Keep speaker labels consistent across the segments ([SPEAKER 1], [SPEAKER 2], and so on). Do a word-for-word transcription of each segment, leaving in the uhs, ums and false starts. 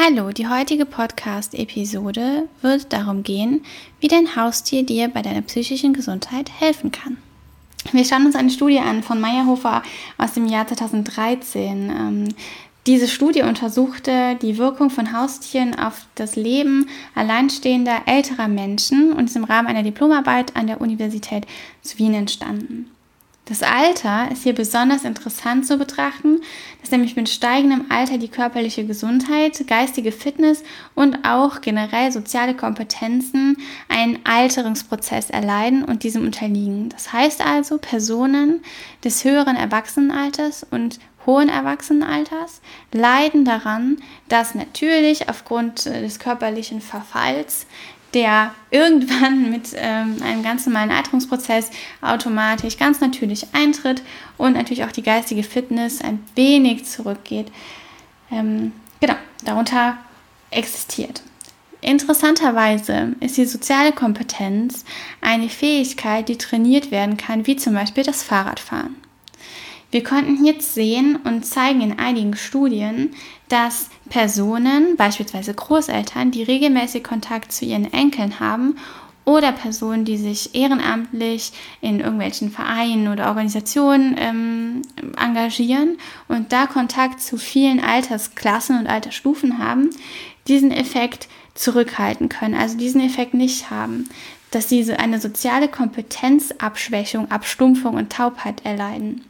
[SPEAKER 1] Hallo, die heutige Podcast-Episode wird darum gehen, wie dein Haustier dir bei deiner psychischen Gesundheit helfen kann. Wir schauen uns eine Studie an von Meyerhofer aus dem Jahr zweitausenddreizehn. Ähm, diese Studie untersuchte die Wirkung von Haustieren auf das Leben alleinstehender älterer Menschen und ist im Rahmen einer Diplomarbeit an der Universität zu Wien entstanden. Das Alter ist hier besonders interessant zu betrachten, dass nämlich mit steigendem Alter die körperliche Gesundheit, geistige Fitness und auch generell soziale Kompetenzen einen Alterungsprozess erleiden und diesem unterliegen. Das heißt also, Personen des höheren Erwachsenenalters und hohen Erwachsenenalters leiden daran, dass natürlich aufgrund des körperlichen Verfalls der irgendwann mit ähm, einem ganz normalen Alterungsprozess automatisch ganz natürlich eintritt und natürlich auch die geistige Fitness ein wenig zurückgeht. Ähm, genau, darunter existiert. Interessanterweise ist die soziale Kompetenz eine Fähigkeit, die trainiert werden kann, wie zum Beispiel das Fahrradfahren. Wir konnten jetzt sehen und zeigen in einigen Studien, dass Personen, beispielsweise Großeltern, die regelmäßig Kontakt zu ihren Enkeln haben oder Personen, die sich ehrenamtlich in irgendwelchen Vereinen oder Organisationen ähm, engagieren und da Kontakt zu vielen Altersklassen und Altersstufen haben, diesen Effekt zurückhalten können, also diesen Effekt nicht haben, dass sie eine soziale Kompetenzabschwächung, Abstumpfung und Taubheit erleiden.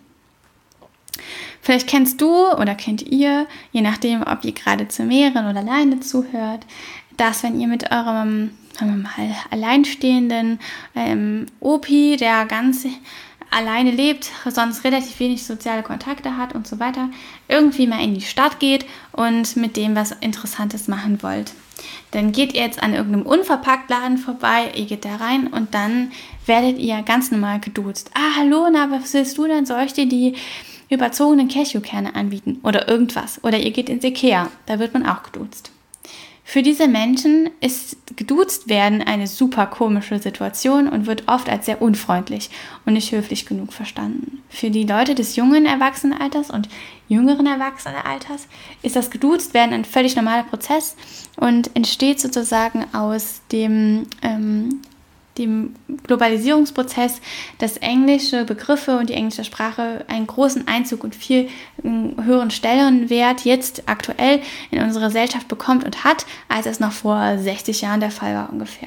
[SPEAKER 1] Vielleicht kennst du oder kennt ihr, je nachdem, ob ihr gerade zu mehreren oder alleine zuhört, dass wenn ihr mit eurem, sagen wir mal, alleinstehenden ähm, Opi, der ganz alleine lebt, sonst relativ wenig soziale Kontakte hat und so weiter, irgendwie mal in die Stadt geht und mit dem was Interessantes machen wollt. Dann geht ihr jetzt an irgendeinem Unverpacktladen vorbei, ihr geht da rein und dann werdet ihr ganz normal geduzt. Ah, hallo, na, was willst du denn? Soll ich dir die überzogenen Cashewkerne anbieten oder irgendwas? Oder ihr geht ins Ikea, da wird man auch geduzt. Für diese Menschen ist geduzt werden eine super komische Situation und wird oft als sehr unfreundlich und nicht höflich genug verstanden. Für die Leute des jungen Erwachsenenalters und jüngeren Erwachsenenalters ist das geduzt werden ein völlig normaler Prozess und entsteht sozusagen aus dem ähm, dem Globalisierungsprozess, dass englische Begriffe und die englische Sprache einen großen Einzug und viel höheren Stellenwert jetzt aktuell in unsere Gesellschaft bekommt und hat, als es noch vor sechzig Jahren der Fall war ungefähr.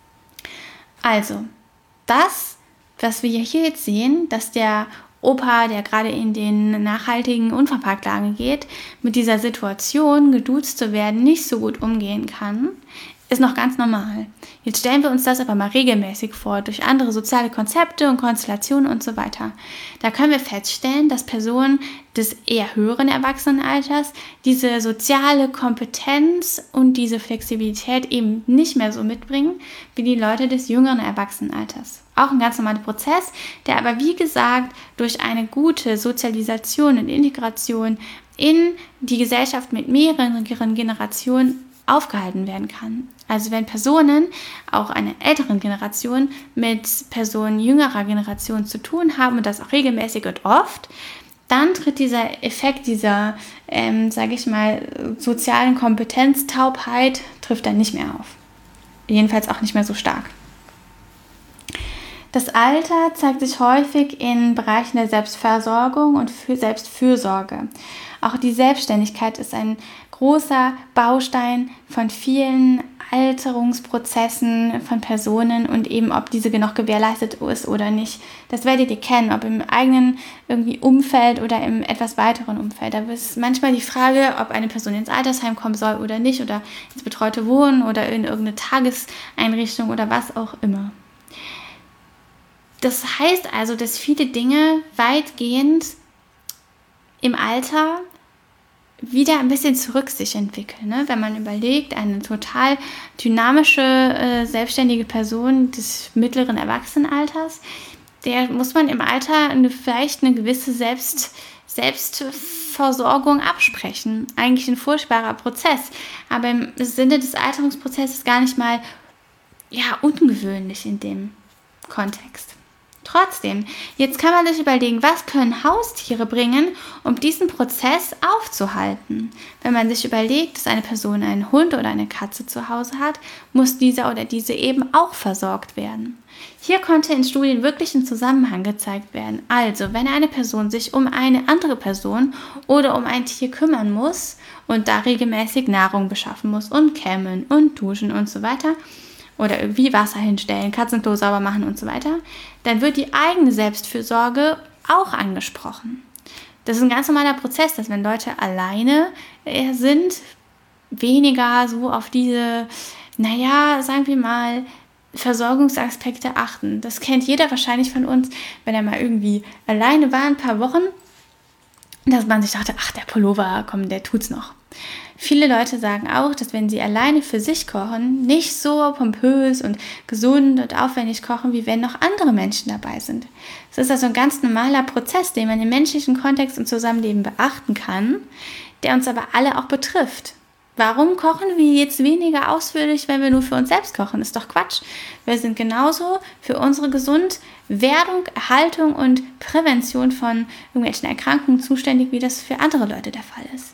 [SPEAKER 1] Also, das, was wir hier jetzt sehen, dass der Opa, der gerade in den nachhaltigen Unverpacktladen geht, mit dieser Situation, geduzt zu werden, nicht so gut umgehen kann, ist noch ganz normal. Jetzt stellen wir uns das aber mal regelmäßig vor, durch andere soziale Konzepte und Konstellationen und so weiter. Da können wir feststellen, dass Personen des eher höheren Erwachsenenalters diese soziale Kompetenz und diese Flexibilität eben nicht mehr so mitbringen, wie die Leute des jüngeren Erwachsenenalters. Auch ein ganz normaler Prozess, der aber wie gesagt durch eine gute Sozialisation und Integration in die Gesellschaft mit mehreren Generationen aufgehalten werden kann. Also wenn Personen, auch einer älteren Generation, mit Personen jüngerer Generation zu tun haben und das auch regelmäßig und oft, dann tritt dieser Effekt dieser, ähm, sage ich mal, sozialen Kompetenztaubheit, trifft dann nicht mehr auf. Jedenfalls auch nicht mehr so stark. Das Alter zeigt sich häufig in Bereichen der Selbstversorgung und für Selbstfürsorge. Auch die Selbstständigkeit ist ein großer Baustein von vielen Alterungsprozessen von Personen und eben, ob diese noch gewährleistet ist oder nicht. Das werdet ihr kennen, ob im eigenen irgendwie Umfeld oder im etwas weiteren Umfeld. Da ist manchmal die Frage, ob eine Person ins Altersheim kommen soll oder nicht oder ins betreute Wohnen oder in irgendeine Tageseinrichtung oder was auch immer. Das heißt also, dass viele Dinge weitgehend im Alter wieder ein bisschen zurück sich entwickeln. Ne? Wenn man überlegt, eine total dynamische, äh, selbstständige Person des mittleren Erwachsenenalters, der muss man im Alter eine, vielleicht eine gewisse Selbst, Selbstversorgung absprechen. Eigentlich ein furchtbarer Prozess, aber im Sinne des Alterungsprozesses gar nicht mal ja, ungewöhnlich in dem Kontext. Trotzdem, jetzt kann man sich überlegen, was können Haustiere bringen, um diesen Prozess aufzuhalten. Wenn man sich überlegt, dass eine Person einen Hund oder eine Katze zu Hause hat, muss dieser oder diese eben auch versorgt werden. Hier konnte in Studien wirklich ein Zusammenhang gezeigt werden. Also, wenn eine Person sich um eine andere Person oder um ein Tier kümmern muss und da regelmäßig Nahrung beschaffen muss und kämmen und duschen und so weiter, oder irgendwie Wasser hinstellen, Katzenklo sauber machen und so weiter, dann wird die eigene Selbstfürsorge auch angesprochen. Das ist ein ganz normaler Prozess, dass wenn Leute alleine sind, weniger so auf diese, naja, sagen wir mal, Versorgungsaspekte achten. Das kennt jeder wahrscheinlich von uns, wenn er mal irgendwie alleine war, ein paar Wochen, dass man sich dachte, ach, der Pullover, komm, der tut's noch. Viele Leute sagen auch, dass wenn sie alleine für sich kochen, nicht so pompös und gesund und aufwendig kochen, wie wenn noch andere Menschen dabei sind. Das ist also ein ganz normaler Prozess, den man im menschlichen Kontext und Zusammenleben beachten kann, der uns aber alle auch betrifft. Warum kochen wir jetzt weniger ausführlich, wenn wir nur für uns selbst kochen? Ist doch Quatsch. Wir sind genauso für unsere Gesundwerdung, Erhaltung und Prävention von irgendwelchen Erkrankungen zuständig, wie das für andere Leute der Fall ist.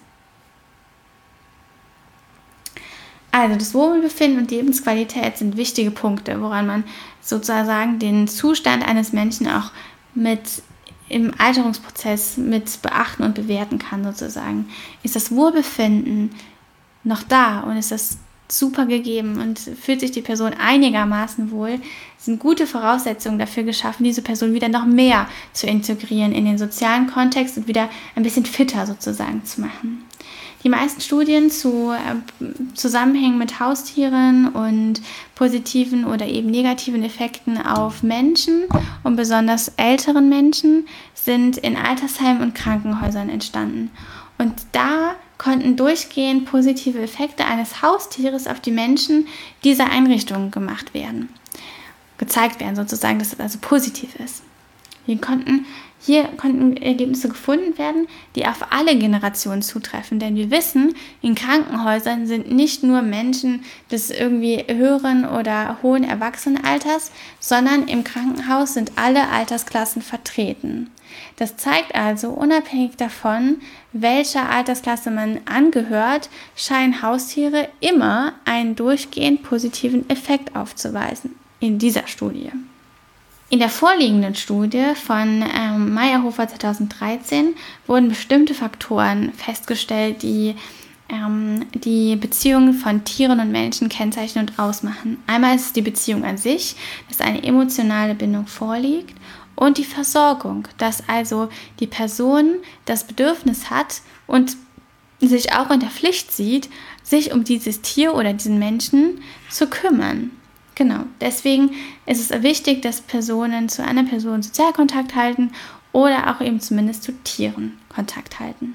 [SPEAKER 1] Also das Wohlbefinden und Lebensqualität sind wichtige Punkte, woran man sozusagen den Zustand eines Menschen auch mit im Alterungsprozess mit beachten und bewerten kann sozusagen. Ist das Wohlbefinden noch da und ist das super gegeben und fühlt sich die Person einigermaßen wohl, sind gute Voraussetzungen dafür geschaffen, diese Person wieder noch mehr zu integrieren in den sozialen Kontext und wieder ein bisschen fitter sozusagen zu machen. Die meisten Studien zu äh, Zusammenhängen mit Haustieren und positiven oder eben negativen Effekten auf Menschen und besonders älteren Menschen sind in Altersheimen und Krankenhäusern entstanden. Und da konnten durchgehend positive Effekte eines Haustieres auf die Menschen dieser Einrichtungen gemacht werden, gezeigt werden sozusagen, dass es also positiv ist. Wir konnten Hier konnten Ergebnisse gefunden werden, die auf alle Generationen zutreffen, denn wir wissen, in Krankenhäusern sind nicht nur Menschen des irgendwie höheren oder hohen Erwachsenenalters, sondern im Krankenhaus sind alle Altersklassen vertreten. Das zeigt also, unabhängig davon, welcher Altersklasse man angehört, scheinen Haustiere immer einen durchgehend positiven Effekt aufzuweisen in dieser Studie. In der vorliegenden Studie von ähm, Meyerhofer zweitausenddreizehn wurden bestimmte Faktoren festgestellt, die ähm, die Beziehungen von Tieren und Menschen kennzeichnen und ausmachen. Einmal ist es die Beziehung an sich, dass eine emotionale Bindung vorliegt, und die Versorgung, dass also die Person das Bedürfnis hat und sich auch in der Pflicht sieht, sich um dieses Tier oder diesen Menschen zu kümmern. Genau, deswegen ist es wichtig, dass Personen zu einer Person Sozialkontakt halten oder auch eben zumindest zu Tieren Kontakt halten.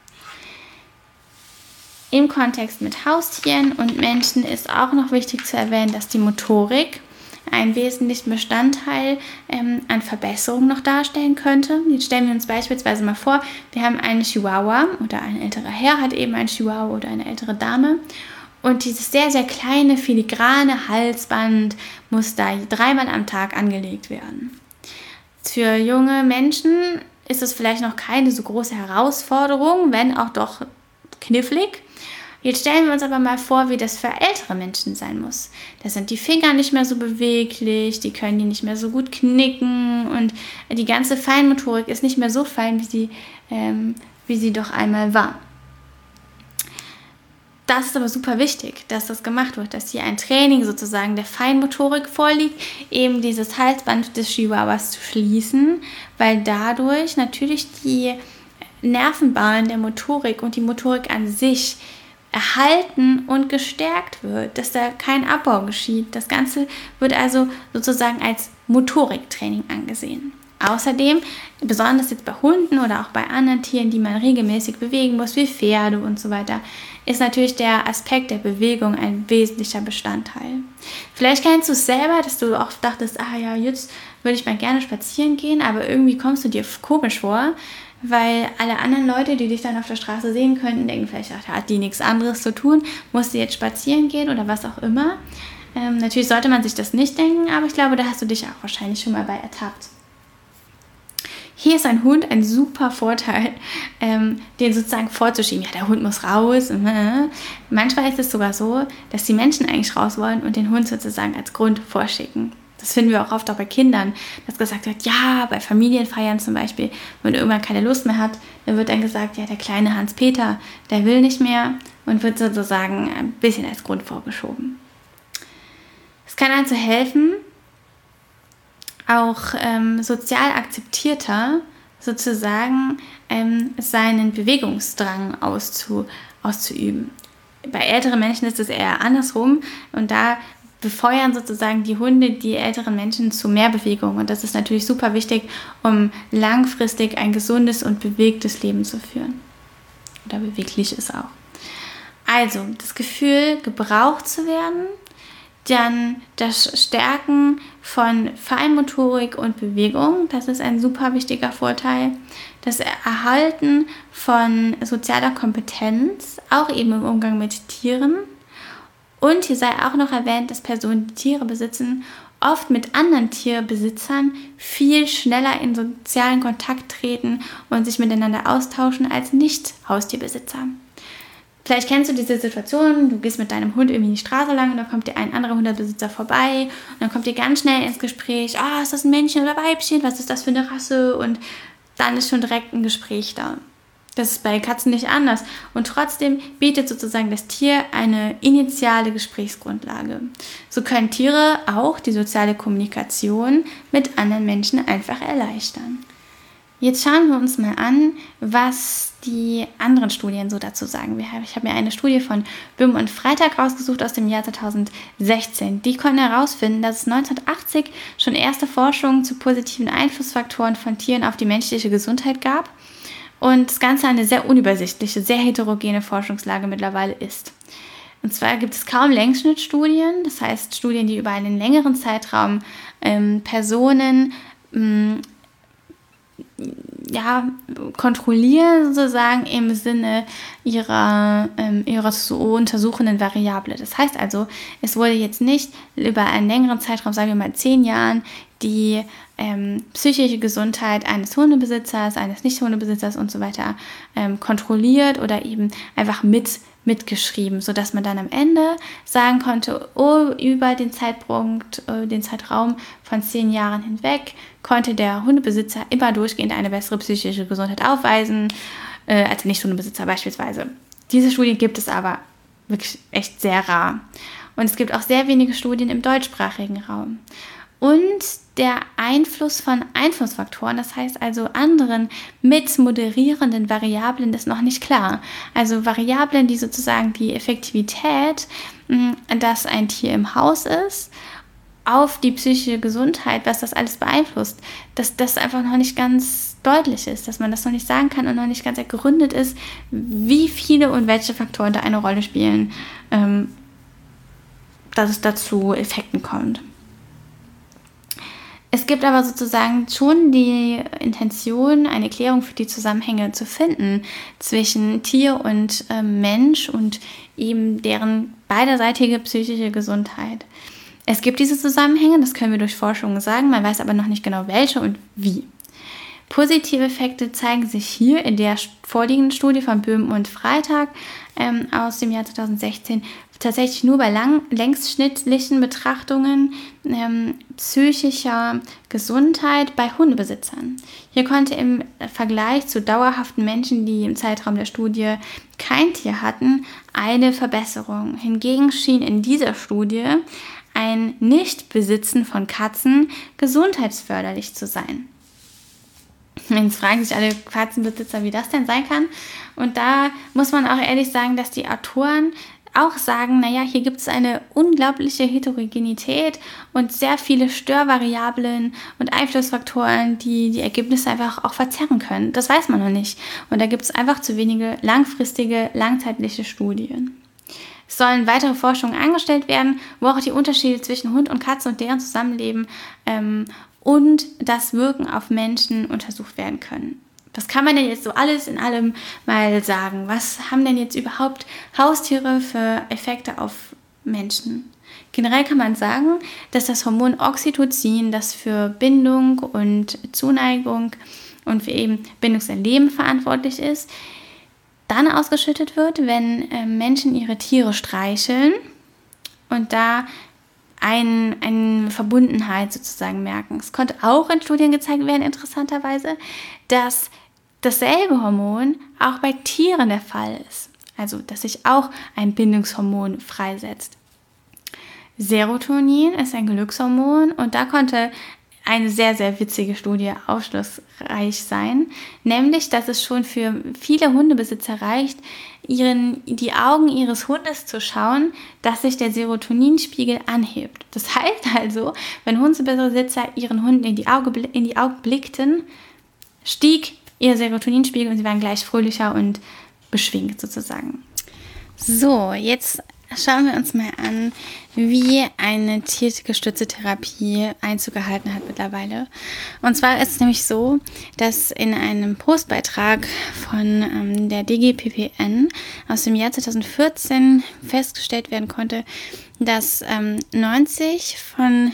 [SPEAKER 1] Im Kontext mit Haustieren und Menschen ist auch noch wichtig zu erwähnen, dass die Motorik einen wesentlichen Bestandteil ähm, an Verbesserung noch darstellen könnte. Jetzt stellen wir uns beispielsweise mal vor, wir haben einen Chihuahua oder ein älterer Herr hat eben einen Chihuahua oder eine ältere Dame. Und dieses sehr, sehr kleine, filigrane Halsband muss da dreimal am Tag angelegt werden. Für junge Menschen ist es vielleicht noch keine so große Herausforderung, wenn auch doch knifflig. Jetzt stellen wir uns aber mal vor, wie das für ältere Menschen sein muss. Da sind die Finger nicht mehr so beweglich, die können die nicht mehr so gut knicken und die ganze Feinmotorik ist nicht mehr so fein, wie sie, ähm, wie sie doch einmal war. Das ist aber super wichtig, dass das gemacht wird, dass hier ein Training sozusagen der Feinmotorik vorliegt, eben dieses Halsband des Chihuahuas zu schließen, weil dadurch natürlich die Nervenbahnen der Motorik und die Motorik an sich erhalten und gestärkt wird, dass da kein Abbau geschieht. Das Ganze wird also sozusagen als Motoriktraining angesehen. Außerdem, besonders jetzt bei Hunden oder auch bei anderen Tieren, die man regelmäßig bewegen muss, wie Pferde und so weiter, ist natürlich der Aspekt der Bewegung ein wesentlicher Bestandteil. Vielleicht kennst du es selber, dass du auch dachtest, ah ja, jetzt würde ich mal gerne spazieren gehen, aber irgendwie kommst du dir komisch vor, weil alle anderen Leute, die dich dann auf der Straße sehen könnten, denken vielleicht, ach, hat die nichts anderes zu tun, musst du jetzt spazieren gehen oder was auch immer. Ähm, natürlich sollte man sich das nicht denken, aber ich glaube, da hast du dich auch wahrscheinlich schon mal bei ertappt. Hier ist ein Hund ein super Vorteil, ähm, den sozusagen vorzuschieben. Ja, der Hund muss raus. Manchmal ist es sogar so, dass die Menschen eigentlich raus wollen und den Hund sozusagen als Grund vorschicken. Das finden wir auch oft auch bei Kindern, dass gesagt wird, ja, bei Familienfeiern zum Beispiel, wenn irgendwann keine Lust mehr hat, dann wird dann gesagt, ja, der kleine Hans-Peter, der will nicht mehr und wird sozusagen ein bisschen als Grund vorgeschoben. Es kann also helfen, auch ähm, sozial akzeptierter sozusagen ähm, seinen Bewegungsdrang auszu, auszuüben. Bei älteren Menschen ist es eher andersrum und da befeuern sozusagen die Hunde die älteren Menschen zu mehr Bewegung und das ist natürlich super wichtig, um langfristig ein gesundes und bewegtes Leben zu führen. Oder bewegliches auch. Also das Gefühl, gebraucht zu werden, dann das Stärken von Feinmotorik und Bewegung, das ist ein super wichtiger Vorteil. Das Erhalten von sozialer Kompetenz, auch eben im Umgang mit Tieren. Und hier sei auch noch erwähnt, dass Personen, die Tiere besitzen, oft mit anderen Tierbesitzern viel schneller in sozialen Kontakt treten und sich miteinander austauschen als Nicht-Haustierbesitzer. Vielleicht kennst du diese Situation, du gehst mit deinem Hund irgendwie die Straße lang und dann kommt dir ein anderer Hundebesitzer vorbei und dann kommt ihr ganz schnell ins Gespräch, ah, ist das ein Männchen oder Weibchen, was ist das für eine Rasse? Und dann ist schon direkt ein Gespräch da. Das ist bei Katzen nicht anders. Und trotzdem bietet sozusagen das Tier eine initiale Gesprächsgrundlage. So können Tiere auch die soziale Kommunikation mit anderen Menschen einfach erleichtern. Jetzt schauen wir uns mal an, was die anderen Studien so dazu sagen. Ich habe mir eine Studie von Böhm und Freitag rausgesucht aus dem Jahr zweitausendsechzehn. Die konnten herausfinden, dass es neunzehnhundertachtzig schon erste Forschungen zu positiven Einflussfaktoren von Tieren auf die menschliche Gesundheit gab. Und das Ganze eine sehr unübersichtliche, sehr heterogene Forschungslage mittlerweile ist. Und zwar gibt es kaum Längsschnittstudien, das heißt Studien, die über einen längeren Zeitraum ähm, Personen ähm, ja, kontrollieren, sozusagen im Sinne ihrer, ähm, ihrer zu untersuchenden Variable. Das heißt also, es wurde jetzt nicht über einen längeren Zeitraum, sagen wir mal zehn Jahren, die ähm, psychische Gesundheit eines Hundebesitzers, eines Nicht-Hundebesitzers und so weiter ähm, kontrolliert oder eben einfach mit mitgeschrieben, sodass man dann am Ende sagen konnte, oh, über den Zeitpunkt, äh, den Zeitraum von zehn Jahren hinweg konnte der Hundebesitzer immer durchgehend eine bessere psychische Gesundheit aufweisen, äh, als der Nicht-Hundebesitzer beispielsweise. Diese Studien gibt es aber wirklich echt sehr rar. Und es gibt auch sehr wenige Studien im deutschsprachigen Raum. Und der Einfluss von Einflussfaktoren, das heißt also anderen mit moderierenden Variablen, ist noch nicht klar. Also Variablen, die sozusagen die Effektivität, dass ein Tier im Haus ist, auf die psychische Gesundheit, was das alles beeinflusst, dass das einfach noch nicht ganz deutlich ist, dass man das noch nicht sagen kann und noch nicht ganz ergründet ist, wie viele und welche Faktoren da eine Rolle spielen, dass es dazu Effekten kommt. Es gibt aber sozusagen schon die Intention, eine Klärung für die Zusammenhänge zu finden zwischen Tier und äh, Mensch und eben deren beiderseitige psychische Gesundheit. Es gibt diese Zusammenhänge, das können wir durch Forschung sagen, man weiß aber noch nicht genau welche und wie. Positive Effekte zeigen sich hier in der vorliegenden Studie von Böhm und Freitag ähm, aus dem Jahr zweitausendsechzehn tatsächlich nur bei lang, längsschnittlichen Betrachtungen ähm, psychischer Gesundheit bei Hundebesitzern. Hier konnte im Vergleich zu dauerhaften Menschen, die im Zeitraum der Studie kein Tier hatten, eine Verbesserung. Hingegen schien in dieser Studie ein Nichtbesitzen von Katzen gesundheitsförderlich zu sein. Jetzt fragen sich alle Katzenbesitzer, wie das denn sein kann. Und da muss man auch ehrlich sagen, dass die Autoren auch sagen, naja, hier gibt es eine unglaubliche Heterogenität und sehr viele Störvariablen und Einflussfaktoren, die die Ergebnisse einfach auch verzerren können. Das weiß man noch nicht. Und da gibt es einfach zu wenige langfristige, langzeitliche Studien. Es sollen weitere Forschungen angestellt werden, wo auch die Unterschiede zwischen Hund und Katze und deren Zusammenleben ähm, und das Wirken auf Menschen untersucht werden können. Was kann man denn jetzt so alles in allem mal sagen? Was haben denn jetzt überhaupt Haustiere für Effekte auf Menschen? Generell kann man sagen, dass das Hormon Oxytocin, das für Bindung und Zuneigung und für eben Bindungserleben verantwortlich ist, dann ausgeschüttet wird, wenn äh, Menschen ihre Tiere streicheln und da ein, eine Verbundenheit sozusagen merken. Es konnte auch in Studien gezeigt werden, interessanterweise, dass dasselbe Hormon auch bei Tieren der Fall ist. Also, dass sich auch ein Bindungshormon freisetzt. Serotonin ist ein Glückshormon und da konnte eine sehr, sehr witzige Studie aufschlussreich sein, nämlich, dass es schon für viele Hundebesitzer reicht, ihren, die Augen ihres Hundes zu schauen, dass sich der Serotoninspiegel anhebt. Das heißt also, wenn Hundebesitzer ihren Hunden in die, Auge, in die Augen blickten, stieg ihr Serotoninspiegel und sie waren gleich fröhlicher und beschwingt sozusagen. So, jetzt schauen wir uns mal an, wie eine tiergestützte Therapie Einzug gehalten hat mittlerweile. Und zwar ist es nämlich so, dass in einem Postbeitrag von ähm, der D G P P N aus dem Jahr zwanzig vierzehn festgestellt werden konnte, dass ähm, neunzig von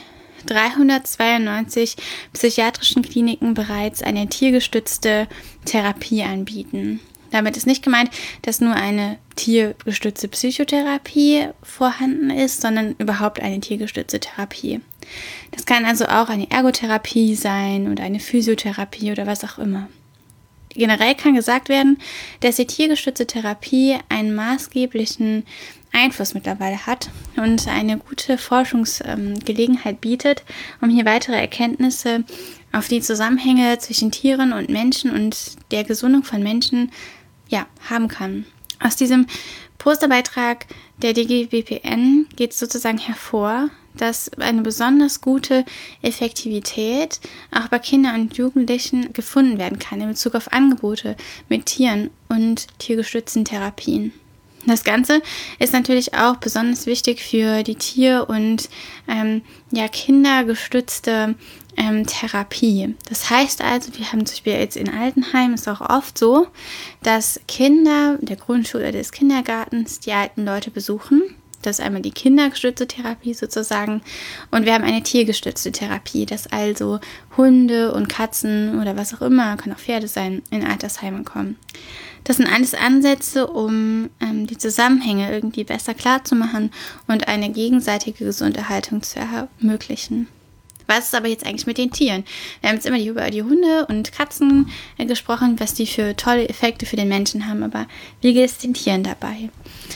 [SPEAKER 1] dreihundertzweiundneunzig psychiatrischen Kliniken bereits eine tiergestützte Therapie anbieten. Damit ist nicht gemeint, dass nur eine tiergestützte Psychotherapie vorhanden ist, sondern überhaupt eine tiergestützte Therapie. Das kann also auch eine Ergotherapie sein oder eine Physiotherapie oder was auch immer. Generell kann gesagt werden, dass die tiergestützte Therapie einen maßgeblichen Einfluss mittlerweile hat und eine gute Forschungsgelegenheit bietet, um hier weitere Erkenntnisse auf die Zusammenhänge zwischen Tieren und Menschen und der Gesundung von Menschen ja, haben kann. Aus diesem Posterbeitrag der D G P P N geht sozusagen hervor, dass eine besonders gute Effektivität auch bei Kindern und Jugendlichen gefunden werden kann in Bezug auf Angebote mit Tieren und tiergestützten Therapien. Das Ganze ist natürlich auch besonders wichtig für die Tier- und ähm, ja, kindergestützte ähm, Therapie. Das heißt also, wir haben zum Beispiel jetzt in Altenheimen ist auch oft so, dass Kinder der Grundschule oder des Kindergartens die alten Leute besuchen. Das ist einmal die kindergestützte Therapie sozusagen und wir haben eine tiergestützte Therapie, dass also Hunde und Katzen oder was auch immer, kann auch Pferde sein, in Altersheime kommen. Das sind alles Ansätze, um ähm, die Zusammenhänge irgendwie besser klar zu machen und eine gegenseitige Gesunderhaltung zu ermöglichen. Was ist aber jetzt eigentlich mit den Tieren? Wir haben jetzt immer über die Hunde und Katzen äh, gesprochen, was die für tolle Effekte für den Menschen haben, aber wie geht es den Tieren dabei?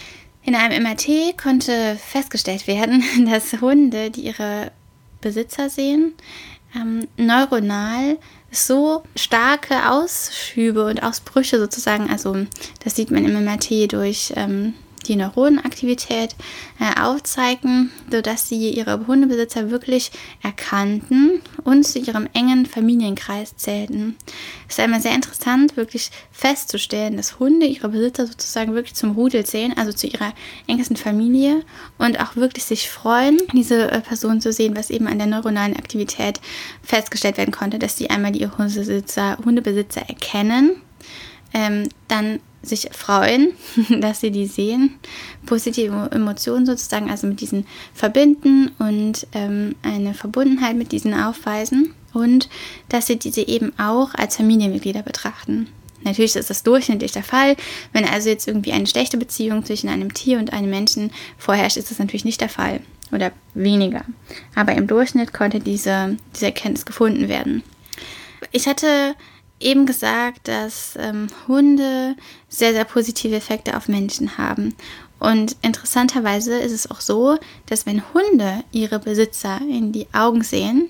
[SPEAKER 1] In einem M R T konnte festgestellt werden, dass Hunde, die ihre Besitzer sehen, ähm, neuronal so starke Ausschübe und Ausbrüche sozusagen, also das sieht man im M R T durch ähm, die Neuronenaktivität äh, aufzeigen, sodass sie ihre Hundebesitzer wirklich erkannten und zu ihrem engen Familienkreis zählten. Es ist einmal sehr interessant, wirklich festzustellen, dass Hunde ihre Besitzer sozusagen wirklich zum Rudel zählen, also zu ihrer engsten Familie und auch wirklich sich freuen, diese äh, Person zu sehen, was eben an der neuronalen Aktivität festgestellt werden konnte, dass sie einmal die Hundebesitzer, Hundebesitzer erkennen, ähm, dann sich freuen, dass sie die sehen, positive Emotionen sozusagen, also mit diesen verbinden und ähm, eine Verbundenheit mit diesen aufweisen und dass sie diese eben auch als Familienmitglieder betrachten. Natürlich ist das durchschnittlich der Fall. Wenn also jetzt irgendwie eine schlechte Beziehung zwischen einem Tier und einem Menschen vorherrscht, ist das natürlich nicht der Fall oder weniger. Aber im Durchschnitt konnte diese, diese Erkenntnis gefunden werden. Ich hatte eben gesagt, dass ähm, Hunde sehr, sehr positive Effekte auf Menschen haben. Und interessanterweise ist es auch so, dass wenn Hunde ihre Besitzer in die Augen sehen,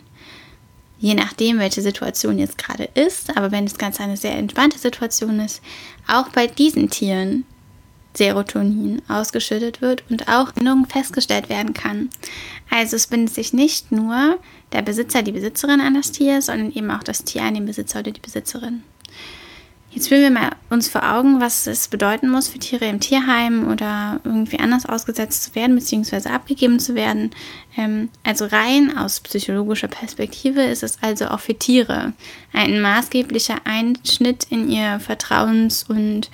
[SPEAKER 1] je nachdem, welche Situation jetzt gerade ist, aber wenn das Ganze eine sehr entspannte Situation ist, auch bei diesen Tieren Serotonin ausgeschüttet wird und auch Bindung festgestellt werden kann. Also es bindet sich nicht nur der Besitzer, die Besitzerin an das Tier, sondern eben auch das Tier an den Besitzer oder die Besitzerin. Jetzt führen wir mal uns vor Augen, was es bedeuten muss für Tiere im Tierheim oder irgendwie anders ausgesetzt zu werden bzw. abgegeben zu werden. Ähm, also rein aus psychologischer Perspektive ist es also auch für Tiere ein maßgeblicher Einschnitt in ihr Vertrauens- und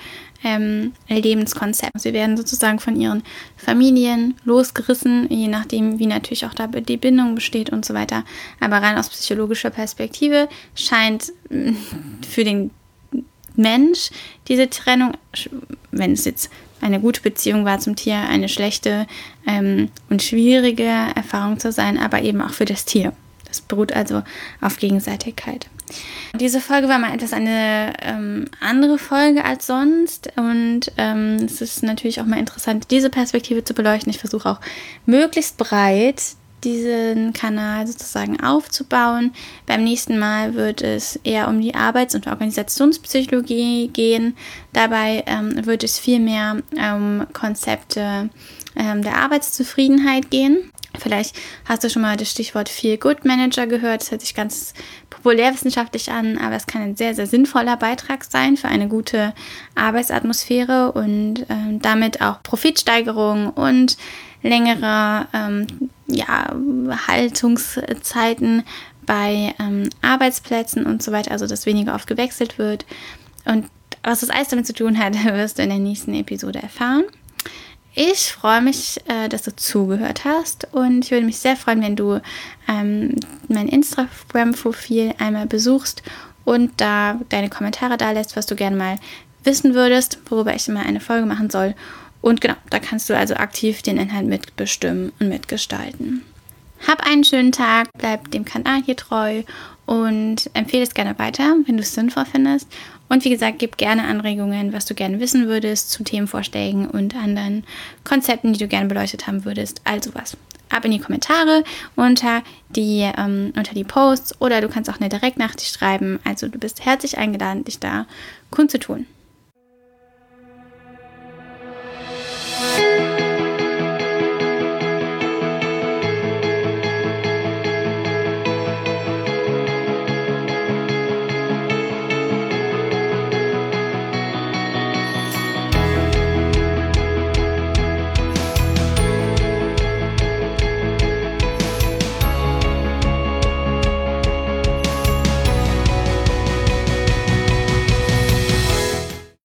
[SPEAKER 1] ähm, Lebenskonzept. Sie werden sozusagen von ihren Familien losgerissen, je nachdem, wie natürlich auch da die Bindung besteht und so weiter. Aber rein aus psychologischer Perspektive scheint für den Mensch diese Trennung, wenn es jetzt eine gute Beziehung war zum Tier, eine schlechte ähm, und schwierige Erfahrung zu sein, aber eben auch für das Tier. Das beruht also auf Gegenseitigkeit. Diese Folge war mal etwas eine ähm, andere Folge als sonst und ähm, es ist natürlich auch mal interessant, diese Perspektive zu beleuchten. Ich versuche auch möglichst breit diesen Kanal sozusagen aufzubauen. Beim nächsten Mal wird es eher um die Arbeits- und Organisationspsychologie gehen. Dabei ähm, wird es viel mehr um Konzepte ähm, der Arbeitszufriedenheit gehen. Vielleicht hast du schon mal das Stichwort Feel-Good-Manager gehört. Das hört sich ganz populärwissenschaftlich an, aber es kann ein sehr, sehr sinnvoller Beitrag sein für eine gute Arbeitsatmosphäre und ähm, damit auch Profitsteigerung und längere ähm, ja, Haltungszeiten bei ähm, Arbeitsplätzen und so weiter, also dass weniger oft gewechselt wird. Und was das alles damit zu tun hat, wirst du in der nächsten Episode erfahren. Ich freue mich, äh, dass du zugehört hast und ich würde mich sehr freuen, wenn du ähm, mein Instagram-Profil einmal besuchst und da deine Kommentare da lässt, was du gerne mal wissen würdest, worüber ich immer eine Folge machen soll. Und genau, da kannst du also aktiv den Inhalt mitbestimmen und mitgestalten. Hab einen schönen Tag, bleib dem Kanal hier treu und empfehle es gerne weiter, wenn du es sinnvoll findest. Und wie gesagt, gib gerne Anregungen, was du gerne wissen würdest zu Themenvorschlägen und anderen Konzepten, die du gerne beleuchtet haben würdest. Also was. Ab in die Kommentare unter die, ähm, unter die Posts oder du kannst auch eine Direktnachricht schreiben. Also du bist herzlich eingeladen, dich da kundzutun.